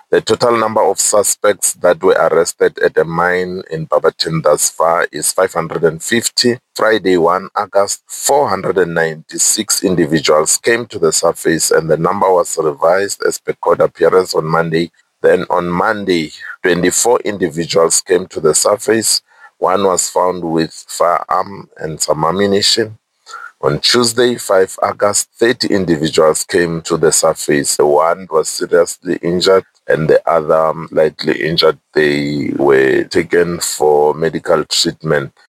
The total number of suspects that were arrested at a mine in Barberton thus far is 550. Friday, 1 August, 496 individuals came to the surface, and the number was revised as per court appearance on Monday. Then on Monday, 24 individuals came to the surface. One was found with firearm and some ammunition. On Tuesday, 5 August, 30 individuals came to the surface. One was seriously injured and the other lightly injured. They were taken for medical treatment.